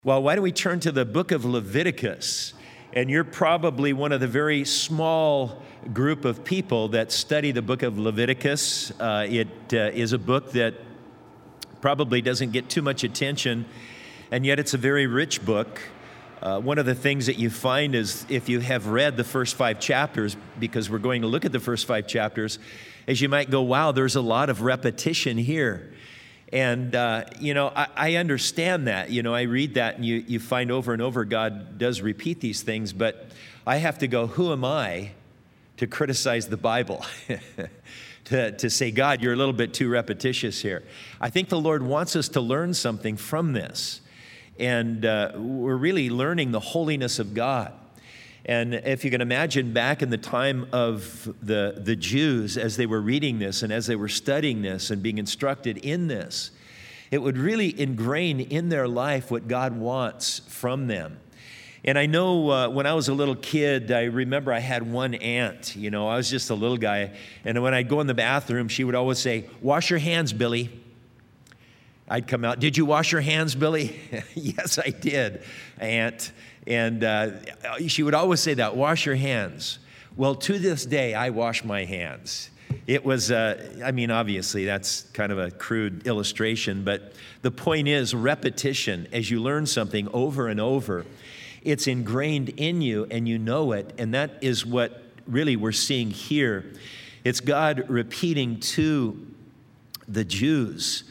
Well, why don't we turn to the book of Leviticus? And you're probably one of the very small group of people that study the book of Leviticus. It is a book that probably doesn't get too much attention, and yet it's a very rich book. One of the things that you find is if you have read the first 5 chapters, because we're going to look at the first 5 chapters, as you might go, wow, there's a lot of repetition here. And, I understand that. I read that and you find over and over God does repeat these things, but I have to go, who am I to criticize the Bible? to say, God, you're a little bit too repetitious here. I think the Lord wants us to learn something from this. And we're really learning the holiness of God. And if you can imagine back in the time of the Jews, as they were reading this and as they were studying this and being instructed in this, it would really ingrain in their life what God wants from them. And I know when I was a little kid, I remember I had one aunt. I was just a little guy. And when I'd go in the bathroom, she would always say, "Wash your hands, Billy." I'd come out, "Did you wash your hands, Billy?" "Yes, I did, Aunt." And she would always say that, "Wash your hands." Well, to this day, I wash my hands. It was, obviously that's kind of a crude illustration, but the point is repetition. As you learn something over and over, it's ingrained in you and you know it. And that is what really we're seeing here. It's God repeating to the Jews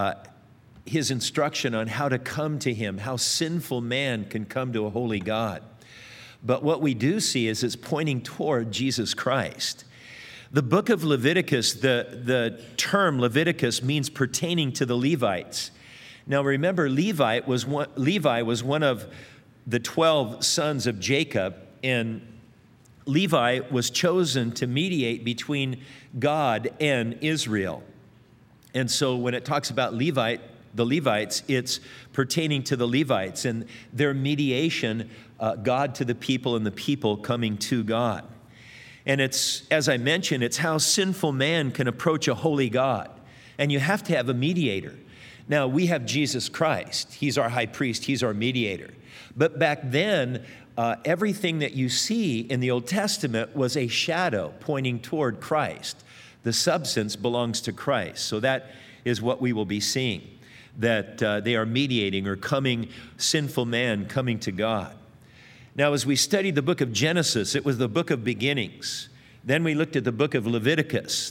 his instruction on how to come to him, how sinful man can come to a holy God. But what we do see is it's pointing toward Jesus Christ. The book of Leviticus, the term Leviticus means pertaining to the Levites. Now remember, Levi was one of the 12 sons of Jacob, and Levi was chosen to mediate between God and Israel. And so when it talks about the Levites, it's pertaining to the Levites and their mediation, God to the people and the people coming to God. And it's, as I mentioned, it's how sinful man can approach a holy God. And you have to have a mediator. Now, we have Jesus Christ. He's our high priest. He's our mediator. But back then, everything that you see in the Old Testament was a shadow pointing toward Christ. The substance belongs to Christ. So that is what we will be seeing, that they are mediating or coming, sinful man coming to God. Now, as we studied the book of Genesis, it was the book of beginnings. Then we looked at the book of Leviticus.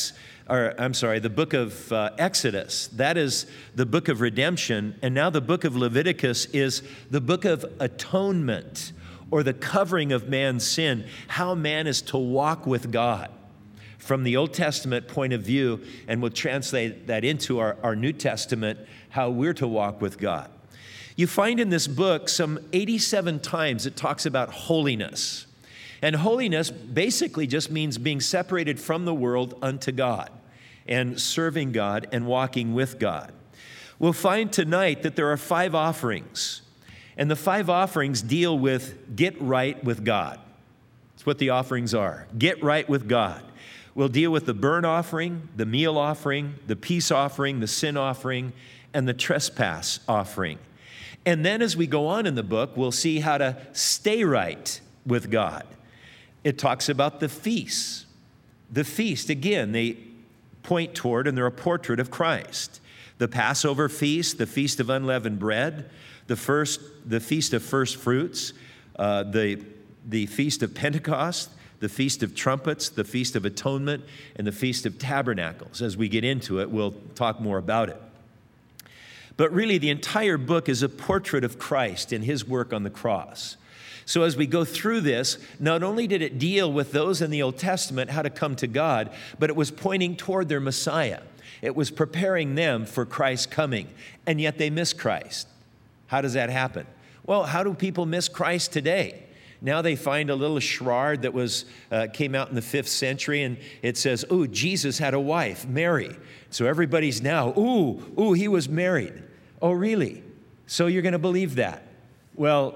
The book of Exodus. That is the book of redemption. And now the book of Leviticus is the book of atonement, or the covering of man's sin, how man is to walk with God from the Old Testament point of view, and we'll translate that into our New Testament, how we're to walk with God. You find in this book some 87 times it talks about holiness. And holiness basically just means being separated from the world unto God and serving God and walking with God. We'll find tonight that there are 5 offerings, and the 5 offerings deal with get right with God. That's what the offerings are. Get right with God. We'll deal with the burnt offering, the meal offering, the peace offering, the sin offering, and the trespass offering. And then as we go on in the book, we'll see how to stay right with God. It talks about the feasts. The feast, again, they point toward and they're a portrait of Christ. The Passover feast, the Feast of Unleavened Bread, the Feast of First Fruits, the Feast of Pentecost, the Feast of Trumpets, the Feast of Atonement, and the Feast of Tabernacles. As we get into it, we'll talk more about it. But really, the entire book is a portrait of Christ and his work on the cross. So as we go through this, not only did it deal with those in the Old Testament, how to come to God, but it was pointing toward their Messiah. It was preparing them for Christ's coming, and yet they miss Christ. How does that happen? Well, how do people miss Christ today? Now they find a little shroud that came out in the 5th century, and it says, "Ooh, Jesus had a wife, Mary." So everybody's now, ooh, he was married. Oh, really? So you're going to believe that? Well,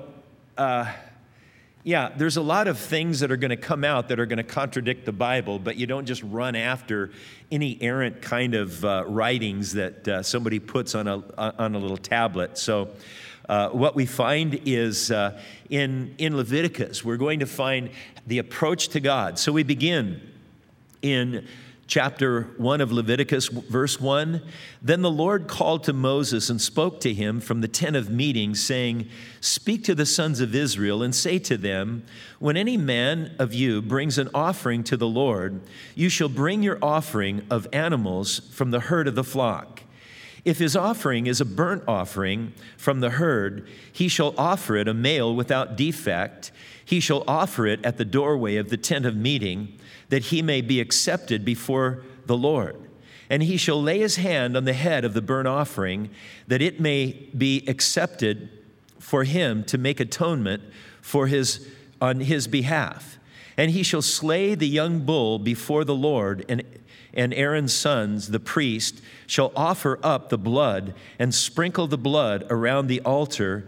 there's a lot of things that are going to come out that are going to contradict the Bible, but you don't just run after any errant kind of writings that somebody puts on a little tablet. So what we find is in Leviticus, we're going to find the approach to God. So we begin in chapter 1 of Leviticus, verse 1. Then the Lord called to Moses and spoke to him from the tent of meeting, saying, "Speak to the sons of Israel and say to them, when any man of you brings an offering to the Lord, you shall bring your offering of animals from the herd of the flock. If his offering is a burnt offering from the herd, he shall offer it a male without defect. He shall offer it at the doorway of the tent of meeting, that he may be accepted before the Lord. And he shall lay his hand on the head of the burnt offering, that it may be accepted for him to make atonement on his behalf. And he shall slay the young bull before the Lord, and Aaron's sons, the priest, shall offer up the blood and sprinkle the blood around the altar,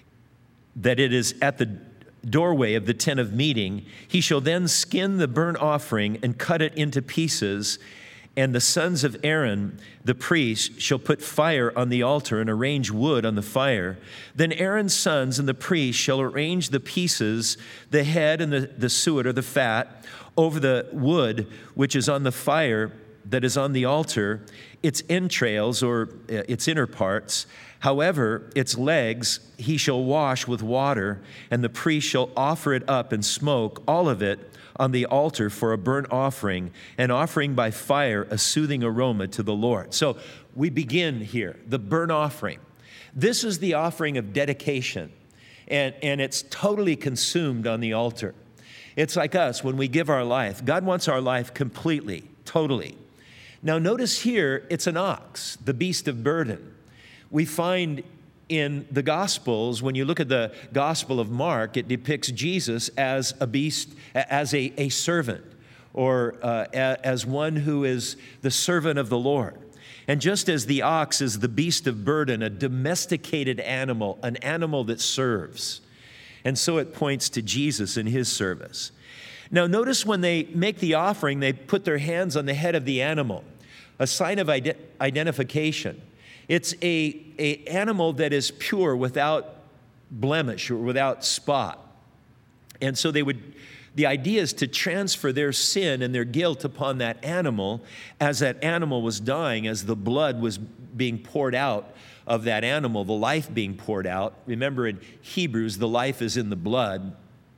that it is at the doorway of the tent of meeting. He shall then skin the burnt offering and cut it into pieces. And the sons of Aaron, the priest, shall put fire on the altar and arrange wood on the fire. Then Aaron's sons and the priest shall arrange the pieces, the head and the suet or the fat, over the wood which is on the fire that is on the altar, its entrails or its inner parts. However, its legs he shall wash with water, and the priest shall offer it up in smoke, all of it, on the altar for a burnt offering, an offering by fire, a soothing aroma to the Lord. So we begin here, the burnt offering. This is the offering of dedication, and it's totally consumed on the altar. It's like us when we give our life. God wants our life completely, totally. Now notice here, it's an ox, the beast of burden. We find in the Gospels, when you look at the Gospel of Mark, it depicts Jesus as a beast, as a servant, or as one who is the servant of the Lord. And just as the ox is the beast of burden, a domesticated animal, an animal that serves, and so it points to Jesus in his service. Now notice when they make the offering, they put their hands on the head of the animal, a sign of identification. It's a animal that is pure, without blemish or without spot. And so the idea is to transfer their sin and their guilt upon that animal as that animal was dying, as the blood was being poured out of that animal, the life being poured out. Remember in Hebrews, the life is in the blood.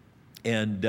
And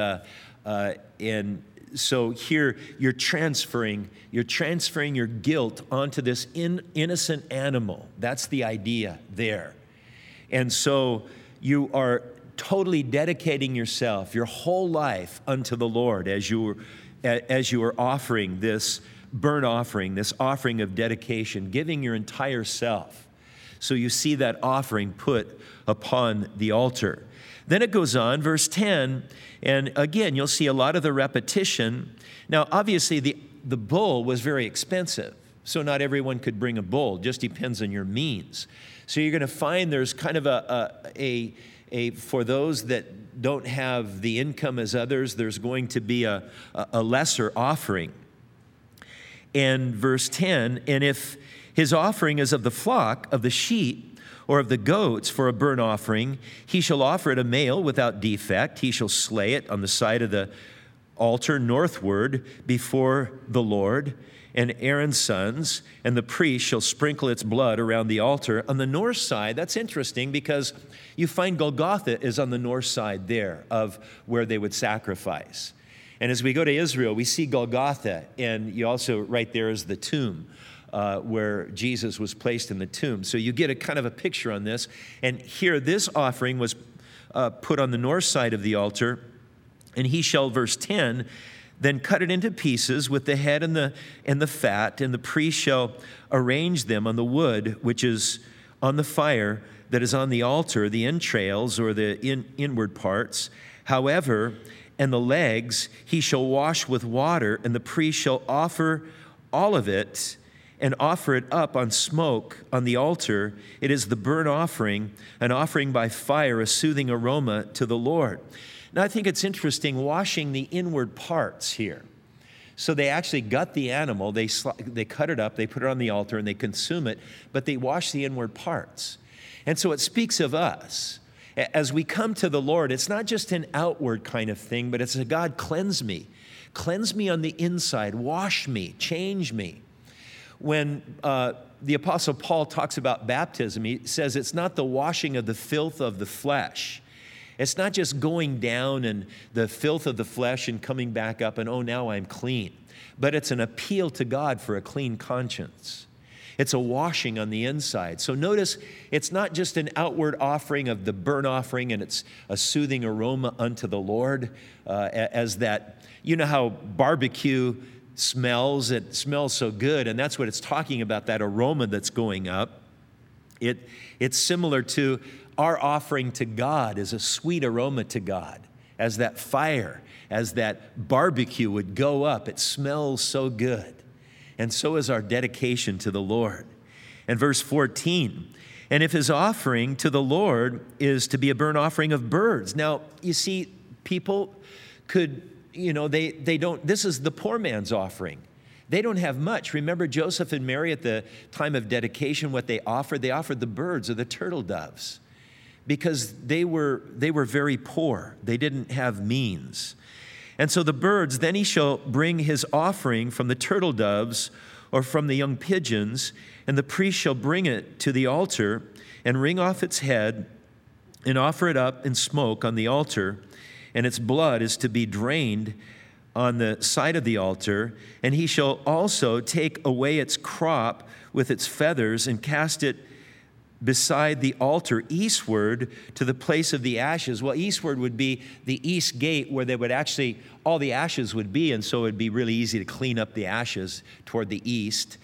so here you're transferring your guilt onto this innocent animal. That's the idea there. And so you are totally dedicating yourself, your whole life unto the Lord as you are offering this burnt offering, this offering of dedication, giving your entire self. So you see that offering put upon the altar. Then it goes on, verse 10, and again, you'll see a lot of the repetition. Now, obviously, the bull was very expensive, so not everyone could bring a bull. It just depends on your means. So you're going to find there's kind of a for those that don't have the income as others, there's going to be a lesser offering. And verse 10, and if his offering is of the flock, of the sheep, or of the goats for a burnt offering, he shall offer it a male without defect. He shall slay it on the side of the altar northward before the Lord and Aaron's sons, and the priest shall sprinkle its blood around the altar. On the north side, that's interesting because you find Golgotha is on the north side there of where they would sacrifice. And as we go to Israel, we see Golgotha, and you also, right there is the tomb where Jesus was placed in the tomb. So you get a kind of a picture on this. And here, this offering was put on the north side of the altar, and he shall, verse 10, then cut it into pieces with the head and the fat, and the priest shall arrange them on the wood which is on the fire that is on the altar, the entrails or the inward parts. However, and the legs he shall wash with water, and the priest shall offer all of it and offer it up on smoke on the altar. It is the burnt offering, an offering by fire, a soothing aroma to the Lord. Now, I think it's interesting washing the inward parts here. So they actually gut the animal, they cut it up, they put it on the altar, and they consume it, but they wash the inward parts. And so it speaks of us. As we come to the Lord, it's not just an outward kind of thing, but it's a God, cleanse me. Cleanse me on the inside. Wash me. Change me. When the Apostle Paul talks about baptism, he says it's not the washing of the filth of the flesh. It's not just going down and the filth of the flesh and coming back up and, oh, now I'm clean. But it's an appeal to God for a clean conscience. It's a washing on the inside. So notice it's not just an outward offering of the burnt offering and it's a soothing aroma unto the Lord as that, you know how barbecue smells, it smells so good, and that's what it's talking about, that aroma that's going up. It's similar to our offering to God is a sweet aroma to God, as that fire, as that barbecue would go up. It smells so good. And so is our dedication to the Lord. And verse 14, and if his offering to the Lord is to be a burnt offering of birds. Now, you see, people could, they don't, this is the poor man's offering. They don't have much. Remember Joseph and Mary at the time of dedication, what they offered? They offered the birds or the turtle doves because they were very poor. They didn't have means. And so the birds, then he shall bring his offering from the turtle doves or from the young pigeons, and the priest shall bring it to the altar and wring off its head and offer it up in smoke on the altar, and its blood is to be drained on the side of the altar, and he shall also take away its crop with its feathers and cast it beside the altar eastward to the place of the ashes. Well, eastward would be the east gate where they would actually, all the ashes would be, and so it would be really easy to clean up the ashes toward the east.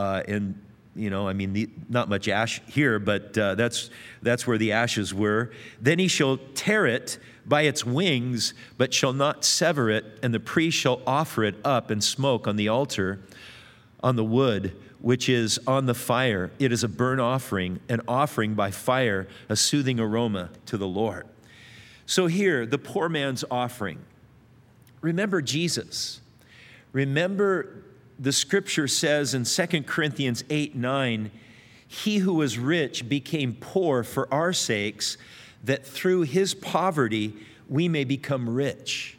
Not much ash here, but that's where the ashes were. Then he shall tear it by its wings, but shall not sever it, and the priest shall offer it up in smoke on the altar, on the wood, which is on the fire. It is a burnt offering, an offering by fire, a soothing aroma to the Lord. So here, the poor man's offering. Remember Jesus. Remember the scripture says in 2 Corinthians 8:9, he who was rich became poor for our sakes, that through his poverty we may become rich.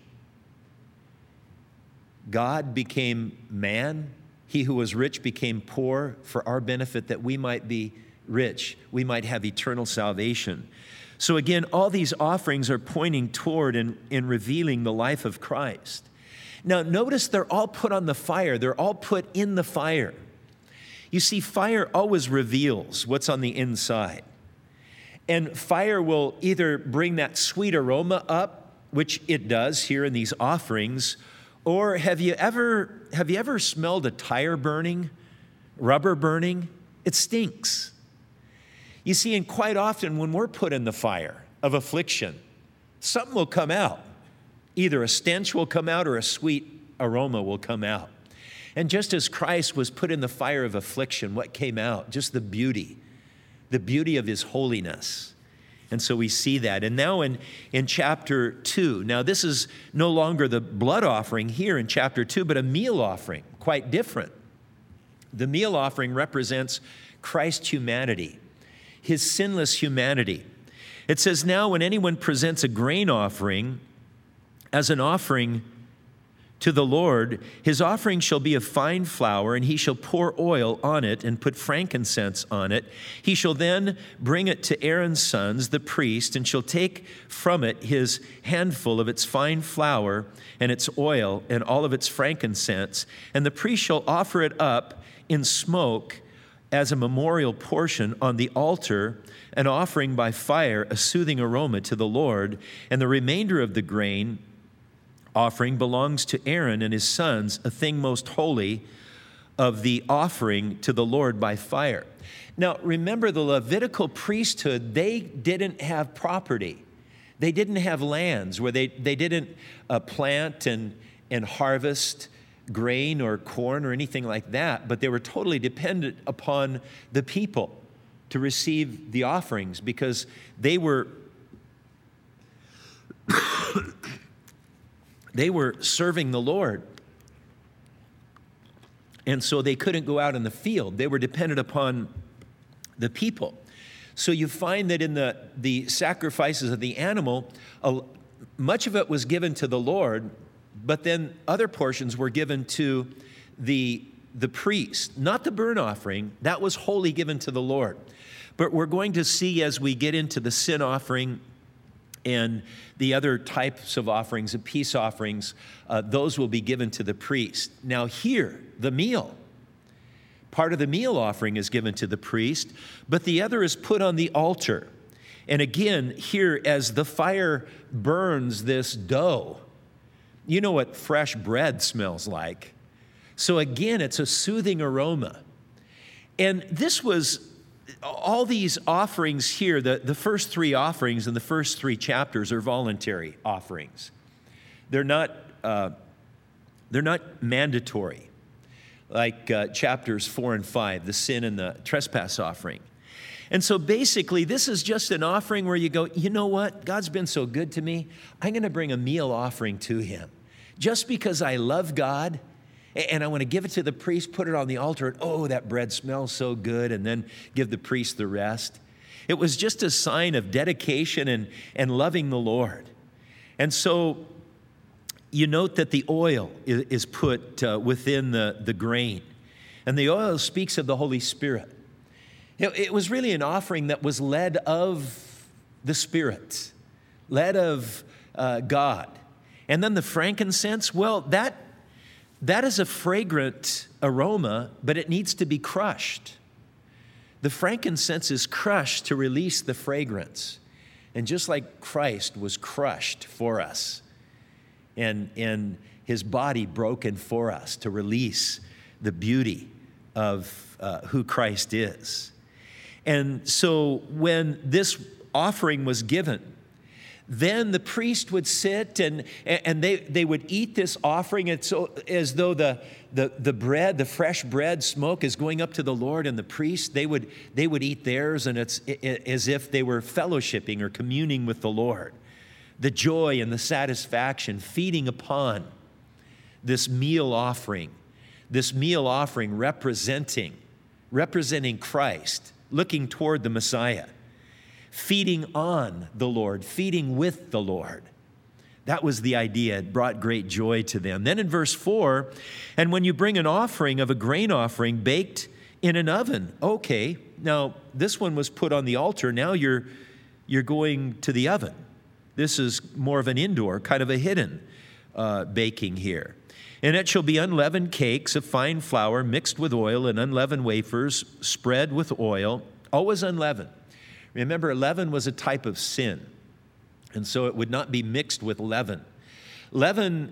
God became man. He who was rich became poor for our benefit, that we might be rich. We might have eternal salvation. So again, all these offerings are pointing toward and revealing the life of Christ. Now, notice they're all put on the fire. They're all put in the fire. You see, fire always reveals what's on the inside. And fire will either bring that sweet aroma up, which it does here in these offerings, or have you ever smelled a tire burning, rubber burning? It stinks. You see, and quite often when we're put in the fire of affliction, something will come out. Either a stench will come out or a sweet aroma will come out. And just as Christ was put in the fire of affliction, what came out? Just the beauty of his holiness. And so we see that. And now in chapter 2, now this is no longer the blood offering here in chapter 2, but a meal offering, quite different. The meal offering represents Christ's humanity, his sinless humanity. It says, now when anyone presents a grain offering as an offering to the Lord, his offering shall be of fine flour, and he shall pour oil on it and put frankincense on it. He shall then bring it to Aaron's sons, the priest, and shall take from it his handful of its fine flour and its oil and all of its frankincense, and the priest shall offer it up in smoke as a memorial portion on the altar, an offering by fire, a soothing aroma to the Lord. And the remainder of the grain offering belongs to Aaron and his sons, a thing most holy of the offering to the Lord by fire. Now, remember the Levitical priesthood, they didn't have property. They didn't have lands where they didn't plant and harvest grain or corn or anything like that, but they were totally dependent upon the people to receive the offerings because they were serving the Lord. And so they couldn't go out in the field. They were dependent upon the people. So you find that in the sacrifices of the animal, much of it was given to the Lord, but then other portions were given to the priest, not the burnt offering. That was wholly given to the Lord. But we're going to see as we get into the sin offering and the other types of offerings, the peace offerings, those will be given to the priest. Now here, the meal. Part of the meal offering is given to the priest, but the other is put on the altar. And again, here, as the fire burns this dough, you know what fresh bread smells like. So again, it's a soothing aroma. And this was, all these offerings here, the first three offerings in the first three chapters are voluntary offerings. They're not mandatory, like chapters 4 and 5, the sin and the trespass offering. And so basically, this is just an offering where you go, you know what? God's been so good to me. I'm going to bring a meal offering to him. Just because I love God, and I want to give it to the priest, put it on the altar, and oh, that bread smells so good, and then give the priest the rest. It was just a sign of dedication and loving the Lord. And so you note that the oil is put within the grain. And the oil speaks of the Holy Spirit. It was really an offering that was led of the Spirit, led of God. And then the frankincense, well, that is a fragrant aroma, but it needs to be crushed. The frankincense is crushed to release the fragrance. And just like Christ was crushed for us, and his body broken for us to release the beauty of who Christ is. And so when this offering was given, then the priest would sit and they would eat this offering. It's as though the bread, the fresh bread smoke is going up to the Lord, and the priest, they would eat theirs, and it's as if they were fellowshipping or communing with the Lord. The joy and the satisfaction feeding upon this meal offering representing Christ, looking toward the Messiah, feeding on the Lord, feeding with the Lord. That was the idea. It brought great joy to them. Then in verse 4, and when you bring an offering of a grain offering baked in an oven. Okay, now this one was put on the altar. Now you're going to the oven. This is more of an indoor, kind of a hidden baking here. And it shall be unleavened cakes of fine flour mixed with oil, and unleavened wafers spread with oil, always unleavened. Remember, leaven was a type of sin, and so it would not be mixed with leaven. Leaven,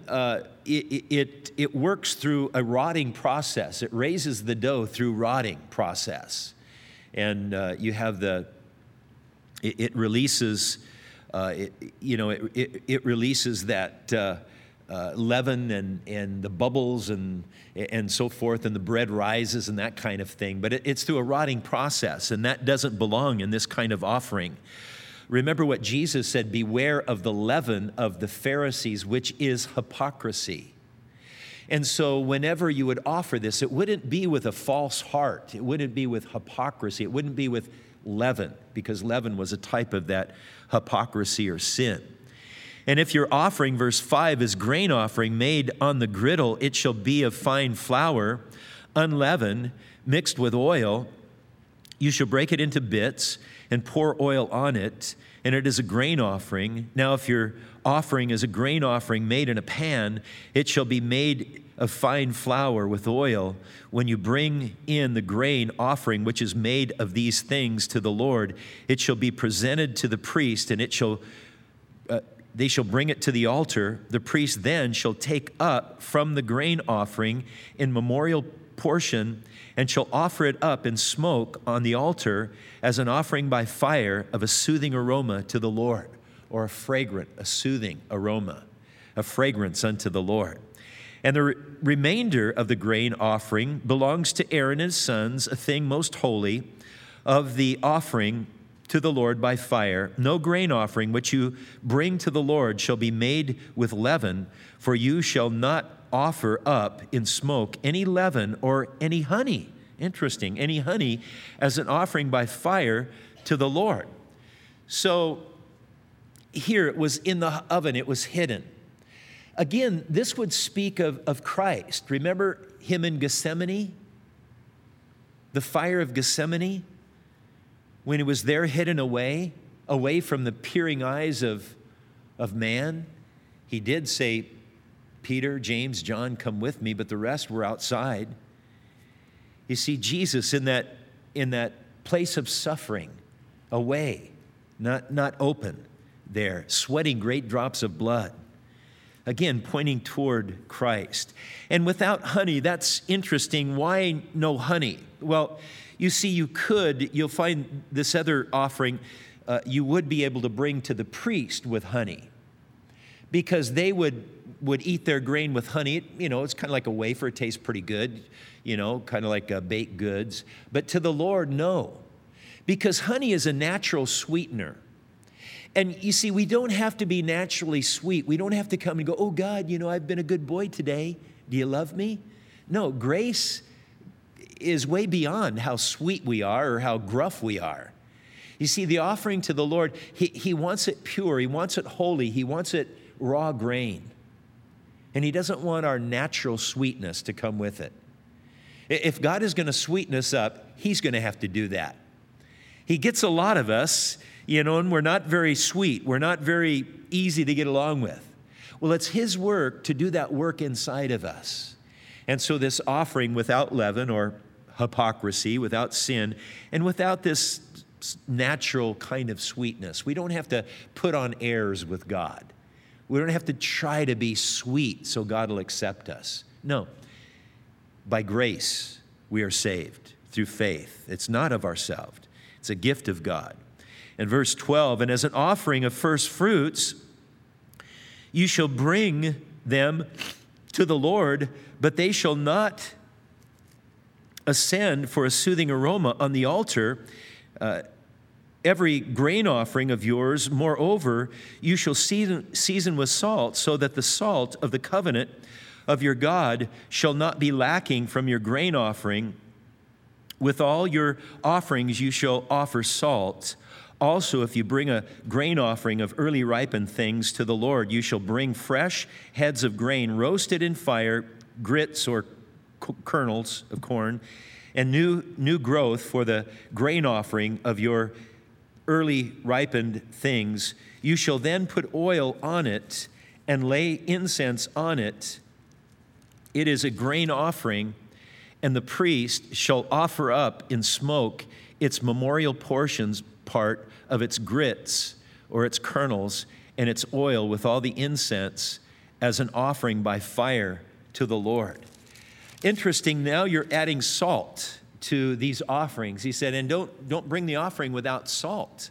it works through a rotting process. It raises the dough through rotting process. And you have it releases, it releases that leaven and the bubbles and so forth, and the bread rises and that kind of thing. But it's through a rotting process, and that doesn't belong in this kind of offering. Remember what Jesus said, beware of the leaven of the Pharisees, which is hypocrisy. And so whenever you would offer this, it wouldn't be with a false heart. It wouldn't be with hypocrisy. It wouldn't be with leaven, because leaven was a type of that hypocrisy or sin. And if your offering, verse 5, is grain offering made on the griddle, it shall be of fine flour, unleavened, mixed with oil. You shall break it into bits and pour oil on it, and it is a grain offering. Now, if your offering is a grain offering made in a pan, it shall be made of fine flour with oil. When you bring in the grain offering, which is made of these things to the Lord, it shall be presented to the priest, and they shall bring it to the altar. The priest then shall take up from the grain offering in memorial portion, and shall offer it up in smoke on the altar as an offering by fire of a soothing aroma to the Lord, or a soothing aroma, a fragrance unto the Lord. And the remainder of the grain offering belongs to Aaron and his sons, a thing most holy, of the offering to the Lord by fire. No grain offering which you bring to the Lord shall be made with leaven, for you shall not offer up in smoke any leaven or any honey. Interesting, any honey as an offering by fire to the Lord. So here it was in the oven, it was hidden. Again, this would speak of Christ. Remember him in Gethsemane? The fire of Gethsemane? When he was there hidden away from the peering eyes of man. He did say, Peter, James, John, come with me, but the rest were outside. You see, Jesus in that place of suffering, away, not open there, sweating great drops of blood. Again, pointing toward Christ. And without honey, that's interesting. Why no honey? Well, you see, you'll find this other offering you would be able to bring to the priest with honey, because they would eat their grain with honey. It's kind of like a wafer. It tastes pretty good, kind of like baked goods. But to the Lord, no, because honey is a natural sweetener. And you see, we don't have to be naturally sweet. We don't have to come and go, oh God, I've been a good boy today. Do you love me? No, grace is way beyond how sweet we are or how gruff we are. You see, the offering to the Lord, He wants it pure. He wants it holy. He wants it raw grain. And He doesn't want our natural sweetness to come with it. If God is going to sweeten us up, He's going to have to do that. He gets a lot of us, and we're not very sweet. We're not very easy to get along with. Well, it's His work to do that work inside of us. And so this offering without leaven or hypocrisy, without sin, and without this natural kind of sweetness. We don't have to put on airs with God. We don't have to try to be sweet so God will accept us. No. By grace, we are saved through faith. It's not of ourselves. It's a gift of God. In verse 12, and as an offering of first fruits, you shall bring them to the Lord, but they shall not ascend for a soothing aroma on the altar. Every grain offering of yours, moreover, you shall season with salt, so that the salt of the covenant of your God shall not be lacking from your grain offering. With all your offerings you shall offer salt. Also, if you bring a grain offering of early ripened things to the Lord, you shall bring fresh heads of grain roasted in fire, grits or kernels of corn, and new growth for the grain offering of your early ripened things. You shall then put oil on it and lay incense on it. It is a grain offering, and the priest shall offer up in smoke its memorial portions, part of its grits or its kernels, and its oil with all the incense as an offering by fire to the Lord. Interesting, now you're adding salt to these offerings. He said, and don't bring the offering without salt.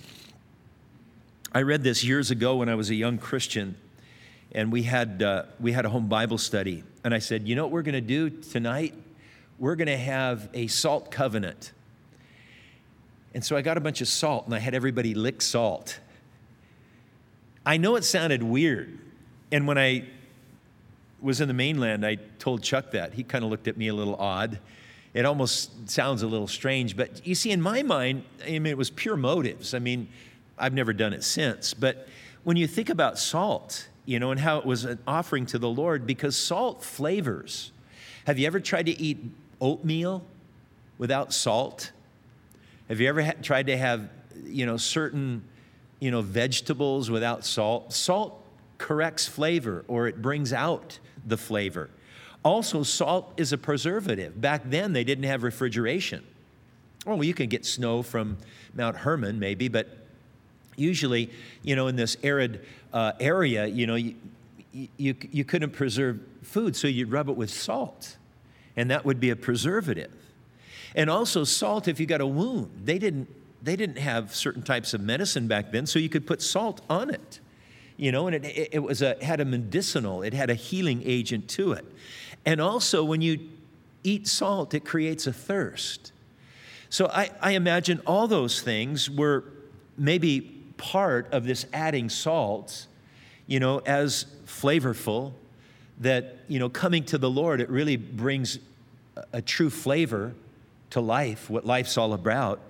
I read this years ago when I was a young Christian, and we had a home Bible study. And I said, you know what we're going to do tonight? We're going to have a salt covenant. And so I got a bunch of salt, and I had everybody lick salt. I know it sounded weird. And when I was in the mainland, I told Chuck that. He kind of looked at me a little odd. It almost sounds a little strange. But you see, in my mind, it was pure motives. I've never done it since. But when you think about salt, and how it was an offering to the Lord, because salt flavors. Have you ever tried to eat oatmeal without salt? Have you ever tried to have, certain, vegetables without salt? Salt corrects flavor, or it brings out the flavor. Also, salt is a preservative. Back then, they didn't have refrigeration. Well, you can get snow from Mount Hermon, maybe, but usually, in this arid area, you couldn't preserve food, so you'd rub it with salt, and that would be a preservative. And also salt, if you got a wound, they didn't have certain types of medicine back then, so you could put salt on it, and it had a medicinal, it had a healing agent to it. And also, when you eat salt, it creates a thirst. So I imagine all those things were maybe part of this adding salt, as flavorful, that, coming to the Lord, it really brings a true flavor to life, what life's all about.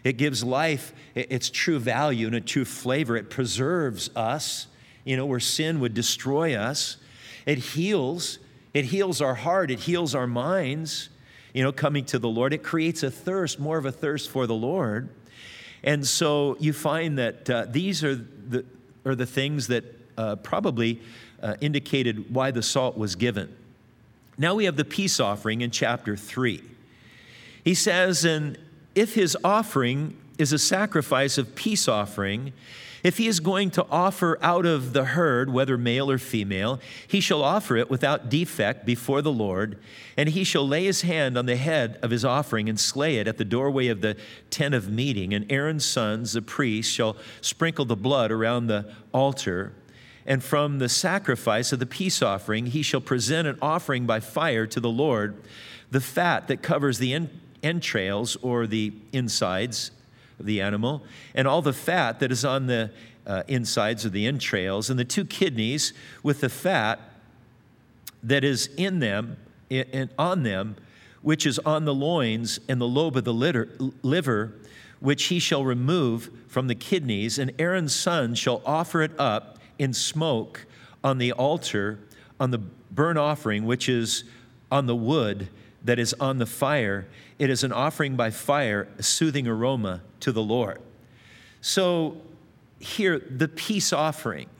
It gives life its true value and its true flavor. It preserves us, where sin would destroy us. It heals. It heals our heart. It heals our minds, coming to the Lord. It creates a thirst, more of a thirst for the Lord. And so you find that these are the things that probably indicated why the salt was given. Now we have the peace offering in chapter 3. He says, and if his offering is a sacrifice of peace offering, if he is going to offer out of the herd, whether male or female, he shall offer it without defect before the Lord, and he shall lay his hand on the head of his offering and slay it at the doorway of the tent of meeting. And Aaron's sons, the priests, shall sprinkle the blood around the altar. And from the sacrifice of the peace offering, he shall present an offering by fire to the Lord, the fat that covers the entrails or the insides of the animal, and all the fat that is on the insides of the entrails, and the 2 kidneys with the fat that is in them and on them, which is on the loins, and the lobe of the liver, which he shall remove from the kidneys. And Aaron's son shall offer it up in smoke on the altar, on the burnt offering, which is on the wood that is on the fire. It is an offering by fire, a soothing aroma to the Lord. So here, the peace offering,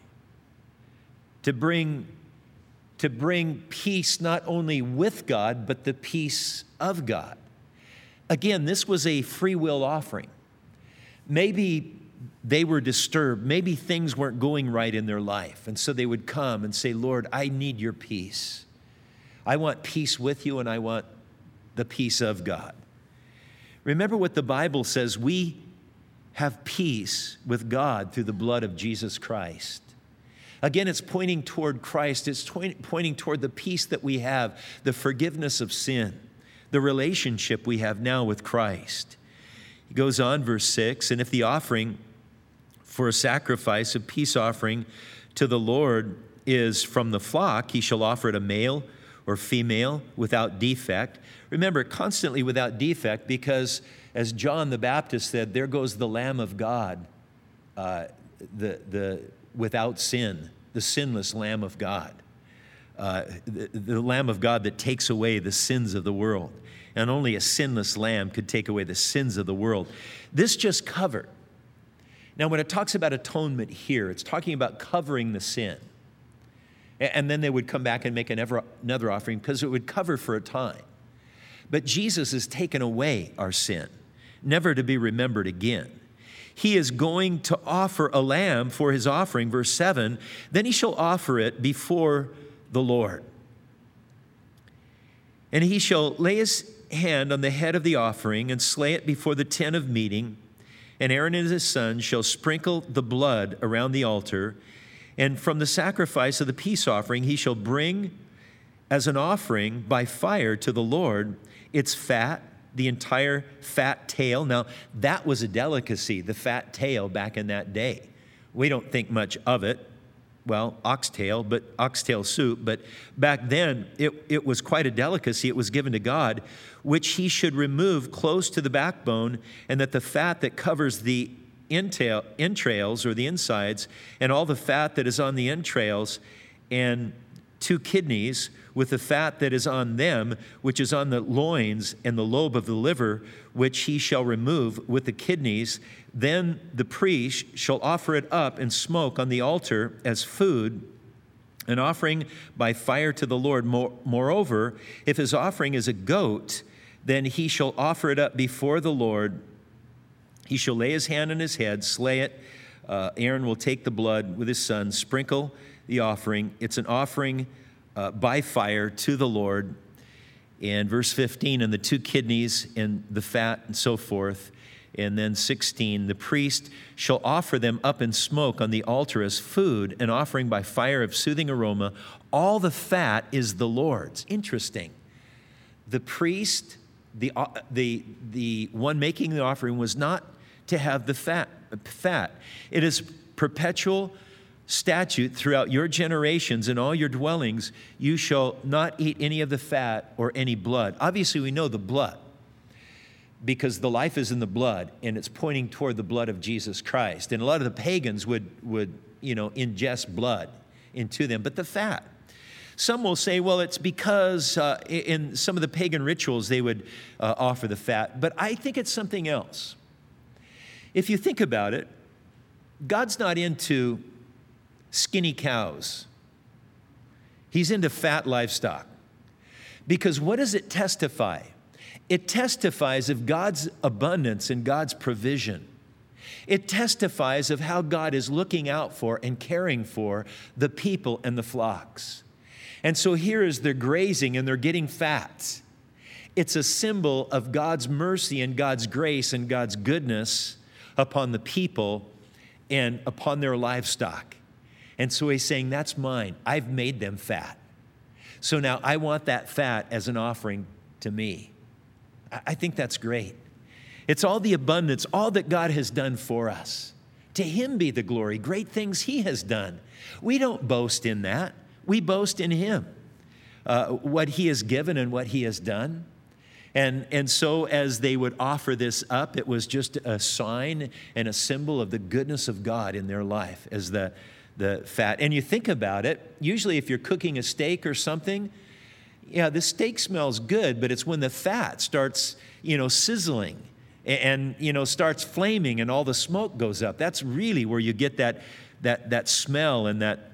to bring peace not only with God, but the peace of God. Again, this was a free will offering. Maybe they were disturbed. Maybe things weren't going right in their life. And so they would come and say, Lord, I need your peace. I want peace with you, and I want the peace of God. Remember what the Bible says. We have peace with God through the blood of Jesus Christ. Again, it's pointing toward Christ. It's pointing toward the peace that we have, the forgiveness of sin, the relationship we have now with Christ. He goes on, verse 6, and if the offering for a sacrifice, a peace offering to the Lord is from the flock, he shall offer it a male or female without defect. Remember, constantly without defect, because as John the Baptist said, there goes the Lamb of God, the without sin, the sinless Lamb of God, the Lamb of God that takes away the sins of the world. And only a sinless lamb could take away the sins of the world. This just covered. Now, when it talks about atonement here, it's talking about covering the sin. And then they would come back and make another offering because it would cover for a time. But Jesus has taken away our sin, never to be remembered again. He is going to offer a lamb for his offering, verse 7. Then he shall offer it before the Lord. And he shall lay his hand on the head of the offering and slay it before the tent of meeting. And Aaron and his sons shall sprinkle the blood around the altar. And from the sacrifice of the peace offering, he shall bring as an offering by fire to the Lord its fat, the entire fat tail. Now, that was a delicacy, the fat tail back in that day. We don't think much of it. Well, oxtail soup, but back then it was quite a delicacy. It was given to God, which he should remove close to the backbone, and that the fat that covers the entrails or the insides, and all the fat that is on the entrails, and 2 kidneys with the fat that is on them, which is on the loins and the lobe of the liver, which he shall remove with the kidneys. Then the priest shall offer it up in smoke on the altar as food, an offering by fire to the Lord. Moreover, if his offering is a goat, then he shall offer it up before the Lord. He shall lay his hand on his head, slay it. Aaron will take the blood with his son, sprinkle the offering. It's an offering by fire to the Lord. And verse 15, and the 2 kidneys and the fat and so forth. And then 16, the priest shall offer them up in smoke on the altar as food, an offering by fire of soothing aroma. All the fat is the Lord's. Interesting. The priest, the one making the offering, was not to have the fat. It is perpetual statute throughout your generations and all your dwellings. You shall not eat any of the fat or any blood. Obviously, we know the blood. because the life is in the blood, and it's pointing toward the blood of Jesus Christ. And a lot of the pagans would ingest blood into them, but the fat. Some will say, well, it's because in some of the pagan rituals they would offer the fat, but I think it's something else. If you think about it, God's not into skinny cows. He's into fat livestock. Because what does it testify? It testifies of God's abundance and God's provision. It testifies of how God is looking out for and caring for the people and the flocks. And so here is they're grazing and they're getting fat. It's a symbol of God's mercy and God's grace and God's goodness upon the people and upon their livestock. And so he's saying, that's mine. I've made them fat. So now I want that fat as an offering to me. I think that's great. It's all the abundance, all that God has done for us. To him be the glory, great things he has done. We don't boast in that. We boast in him, what he has given and what he has done. And so as they would offer this up, it was just a sign and a symbol of the goodness of God in their life as the fat. And you think about it, usually if you're cooking a steak or something, yeah, the steak smells good, but it's when the fat starts, sizzling and starts flaming and all the smoke goes up. That's really where you get that smell and that,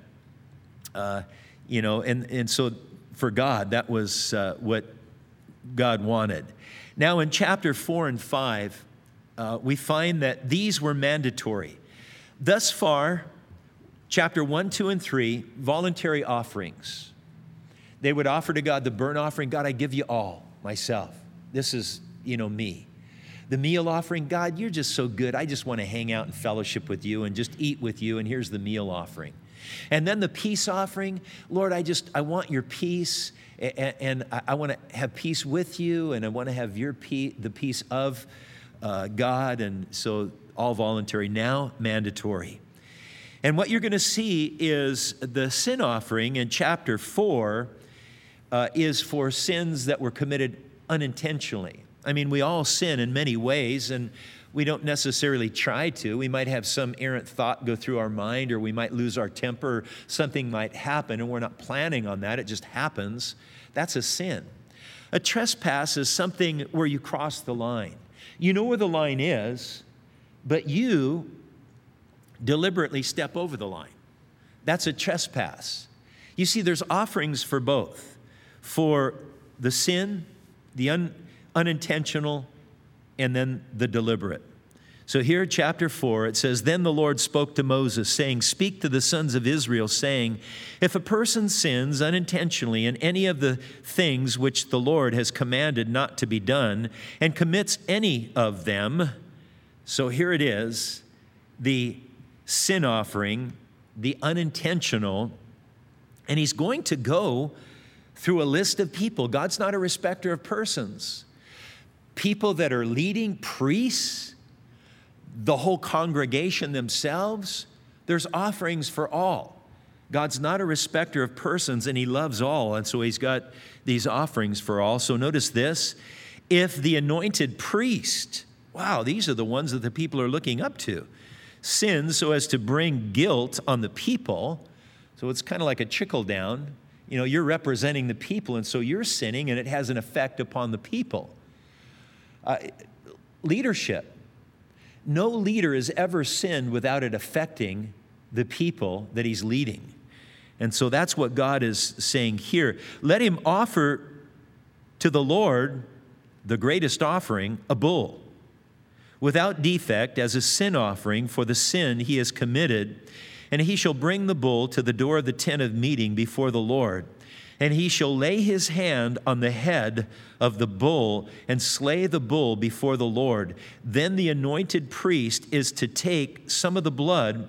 and so for God, that was what God wanted. Now in chapter 4 and 5, we find that these were mandatory. Thus far, chapter 1, 2, and 3, voluntary offerings. They would offer to God the burnt offering. God, I give you all, myself. This is, me. The meal offering, God, you're just so good. I just want to hang out and fellowship with you and just eat with you, and here's the meal offering. And then the peace offering, Lord, I want your peace, and I want to have peace with you, and I want to have your peace, the peace of God, and so all voluntary, now mandatory. And what you're going to see is the sin offering in chapter 4 is for sins that were committed unintentionally. I mean, we all sin in many ways, and we don't necessarily try to. We might have some errant thought go through our mind, or we might lose our temper, or something might happen, and we're not planning on that. It just happens. That's a sin. A trespass is something where you cross the line. You know where the line is, but you deliberately step over the line. That's a trespass. You see, there's offerings for both. For the sin, the unintentional, and then the deliberate. So here, chapter 4, it says, Then the Lord spoke to Moses, saying, Speak to the sons of Israel, saying, If a person sins unintentionally in any of the things which the Lord has commanded not to be done, and commits any of them, so here it is, the sin offering, the unintentional, and he's going to go through a list of people. God's not a respecter of persons. People that are leading, priests, the whole congregation themselves, there's offerings for all. God's not a respecter of persons, and he loves all, and so he's got these offerings for all. So notice this, if the anointed priest, wow, these are the ones that the people are looking up to, sins so as to bring guilt on the people, so it's kind of like a trickle down. You're representing the people, and so you're sinning, and it has an effect upon the people. Leadership. No leader has ever sinned without it affecting the people that he's leading. And so that's what God is saying here. Let him offer to the Lord the greatest offering, a bull, without defect, as a sin offering for the sin he has committed. And he shall bring the bull to the door of the tent of meeting before the Lord. And he shall lay his hand on the head of the bull and slay the bull before the Lord. Then the anointed priest is to take some of the blood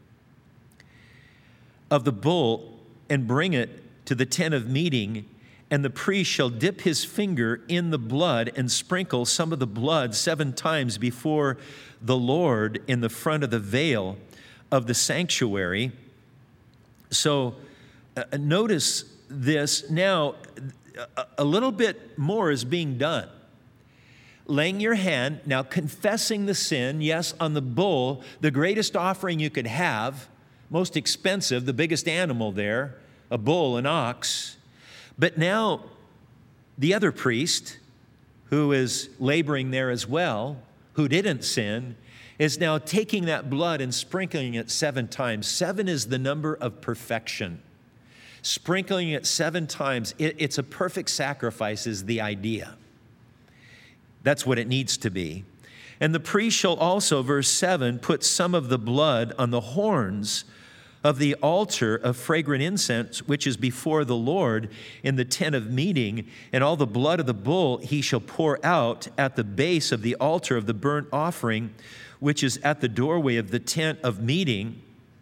of the bull and bring it to the tent of meeting. And the priest shall dip his finger in the blood and sprinkle some of the blood 7 times before the Lord in the front of the veil of the sanctuary. So notice this. Now, a little bit more is being done. laying your hand, now confessing the sin, yes, on the bull, the greatest offering you could have, most expensive, the biggest animal there, a bull, an ox. But now the other priest, who is laboring there as well, who didn't sin, is now taking that blood and sprinkling it 7 times. 7 is the number of perfection. Sprinkling it 7 times, it's a perfect sacrifice is the idea. That's what it needs to be. And the priest shall also, verse 7, put some of the blood on the horns of the altar of fragrant incense, which is before the Lord in the tent of meeting, and all the blood of the bull he shall pour out at the base of the altar of the burnt offering, which is at the doorway of the tent of meeting.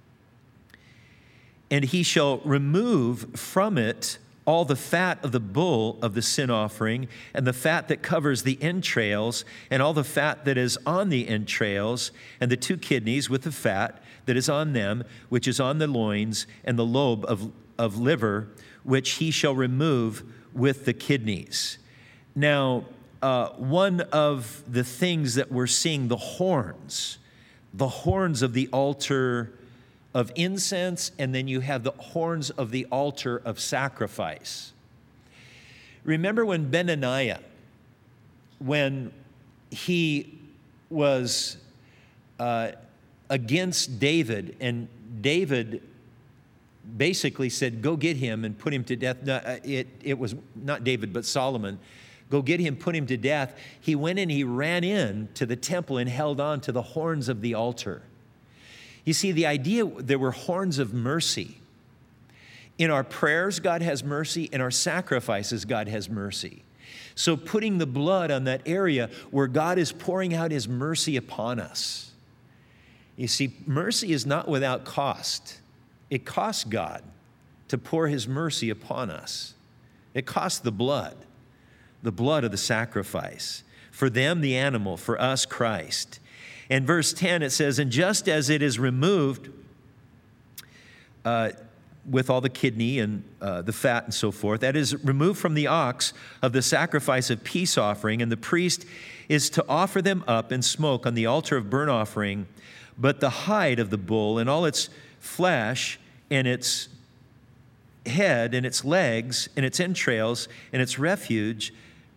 And he shall remove from it all the fat of the bull of the sin offering, and the fat that covers the entrails, and all the fat that is on the entrails, and the 2 kidneys with the fat that is on them, which is on the loins, and the lobe of liver, which he shall remove with the kidneys. Now, one of the things that we're seeing, the horns of the altar of incense, and then you have the horns of the altar of sacrifice. Remember when Benaniah, when he was against David, and David basically said, go get him and put him to death. It was not David, but Solomon. Go get him, put him to death. He went and he ran in to the temple and held on to the horns of the altar. You see, the idea, there were horns of mercy. In our prayers, God has mercy. In our sacrifices, God has mercy. So putting the blood on that area where God is pouring out his mercy upon us. You see, mercy is not without cost. It costs God to pour his mercy upon us. It costs the blood of the sacrifice. For them, the animal, for us, Christ. In verse 10, it says, and just as it is removed with all the kidney and the fat and so forth, that is removed from the ox of the sacrifice of peace offering, and the priest is to offer them up in smoke on the altar of burnt offering, but the hide of the bull and all its flesh and its head and its legs and its entrails and its refuse,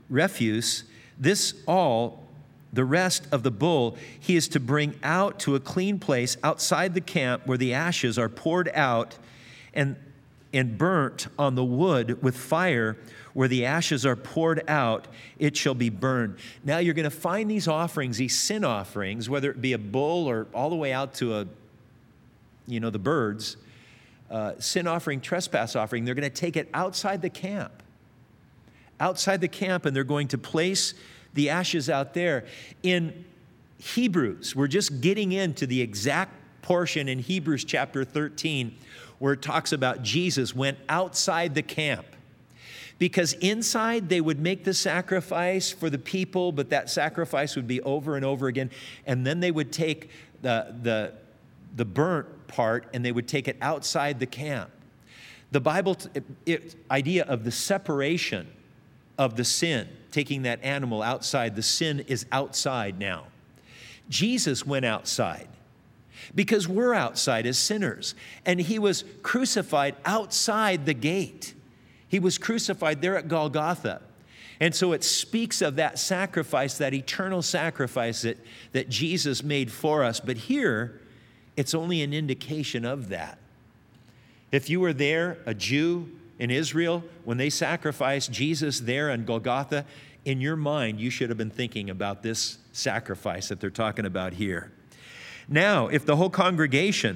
this all, the rest of the bull, he is to bring out to a clean place outside the camp where the ashes are poured out and burnt on the wood with fire. Where the ashes are poured out, it shall be burned. Now you're going to find these offerings, these sin offerings, whether it be a bull or all the way out to the birds, sin offering, trespass offering, they're going to take it outside the camp. Outside the camp, and they're going to place the ashes out there. In Hebrews, we're just getting into the exact portion in Hebrews chapter 13 where it talks about Jesus went outside the camp. Because inside they would make the sacrifice for the people, but that sacrifice would be over and over again. And then they would take the burnt part and they would take it outside the camp. The Bible idea of the separation of the sin, taking that animal outside, the sin is outside now. Jesus went outside because we're outside as sinners. And he was crucified outside the gate. He was crucified there at Golgotha. And so it speaks of that sacrifice, that eternal sacrifice that Jesus made for us. But here, it's only an indication of that. If you were there, a Jew in Israel, when they sacrificed Jesus there on Golgotha, in your mind, you should have been thinking about this sacrifice that they're talking about here. Now, if the whole congregation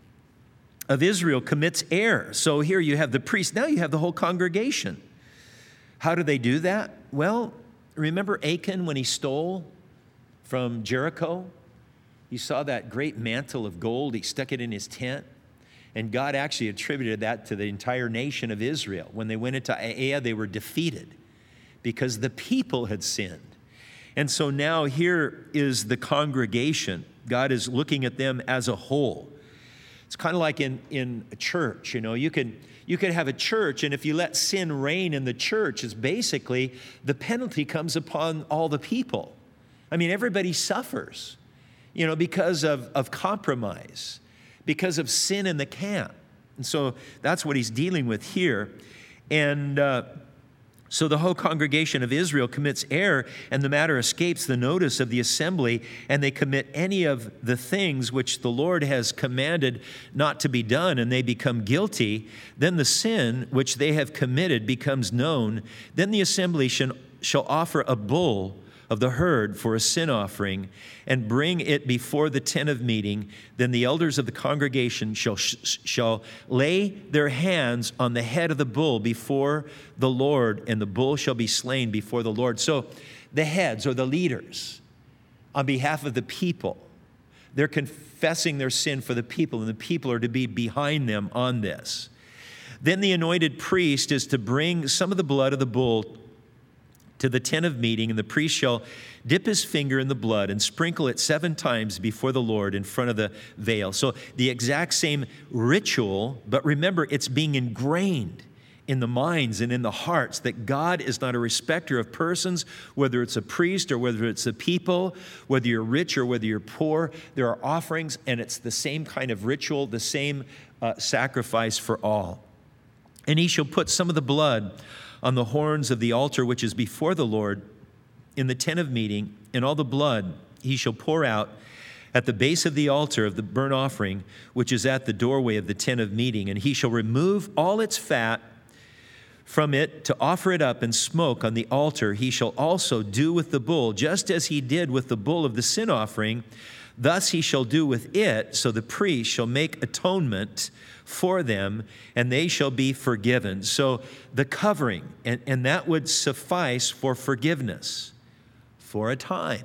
of Israel commits error, so here you have the priest, now you have the whole congregation. How do they do that? Well, remember Achan when he stole from Jericho? You saw that great mantle of gold, he stuck it in his tent. And God actually attributed that to the entire nation of Israel. When they went into Ai, they were defeated because the people had sinned. And so now here is the congregation. God is looking at them as a whole. It's kind of like in a church, you could have a church, and if you let sin reign in the church, it's basically the penalty comes upon all the people. I mean, everybody suffers, because of compromise, because of sin in the camp. And so that's what he's dealing with here. And so the whole congregation of Israel commits error, and the matter escapes the notice of the assembly, and they commit any of the things which the Lord has commanded not to be done, and they become guilty. Then the sin which they have committed becomes known. Then the assembly shall offer a bull of the herd for a sin offering, and bring it before the tent of meeting. Then the elders of the congregation shall lay their hands on the head of the bull before the Lord, and the bull shall be slain before the Lord. So the heads, or the leaders, on behalf of the people, they're confessing their sin for the people, and the people are to be behind them on this. Then the anointed priest is to bring some of the blood of the bull to the tent of meeting, and the priest shall dip his finger in the blood and sprinkle it 7 times before the Lord in front of the veil. So the exact same ritual, but remember, it's being ingrained in the minds and in the hearts that God is not a respecter of persons, whether it's a priest or whether it's a people, whether you're rich or whether you're poor. There are offerings, and it's the same kind of ritual, the same sacrifice for all. And he shall put some of the blood on the horns of the altar which is before the Lord in the tent of meeting, and all the blood he shall pour out at the base of the altar of the burnt offering, which is at the doorway of the tent of meeting. And he shall remove all its fat from it to offer it up in smoke on the altar. He shall also do with the bull, just as he did with the bull of the sin offering. Thus he shall do with it, so the priest shall make atonement for them, and they shall be forgiven. So the covering, and that would suffice for forgiveness for a time.